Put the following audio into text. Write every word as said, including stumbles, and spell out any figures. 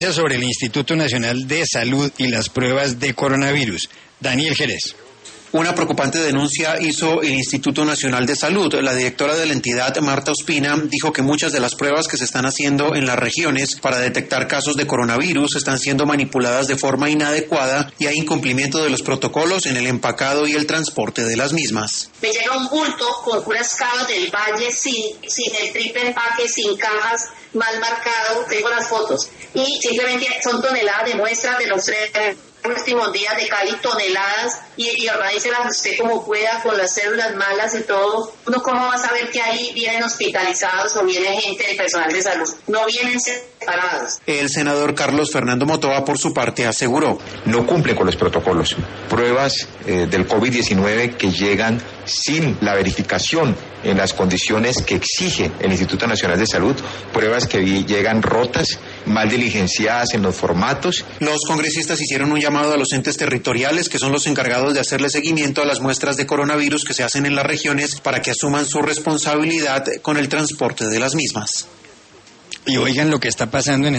Sobre el Instituto Nacional de Salud y las pruebas de coronavirus. Daniel Jerez. Una preocupante denuncia hizo el Instituto Nacional de Salud. La directora de la entidad, Marta Ospina, dijo que muchas de las pruebas que se están haciendo en las regiones para detectar casos de coronavirus están siendo manipuladas de forma inadecuada y hay incumplimiento de los protocolos en el empacado y el transporte de las mismas. Me llega un bulto con puras cavas del valle sin, sin el triple empaque, sin cajas, mal marcado, tengo las fotos. Y simplemente son toneladas de muestras de los tres últimos días de Cali, toneladas, y, y organícelas usted como pueda, con las células malas y todo. Uno cómo va a saber que ahí vienen hospitalizados o viene gente del personal de salud. No vienen separados. El senador Carlos Fernando Motoa, por su parte, aseguró: no cumplen con los protocolos. Pruebas eh, del COVID diecinueve que llegan sin la verificación en las condiciones que exige el Instituto Nacional de Salud, pruebas que llegan rotas, mal diligenciadas en los formatos. Los congresistas hicieron un llamado a los entes territoriales, que son los encargados de hacerle seguimiento a las muestras de coronavirus que se hacen en las regiones, para que asuman su responsabilidad con el transporte de las mismas. Y oigan lo que está pasando en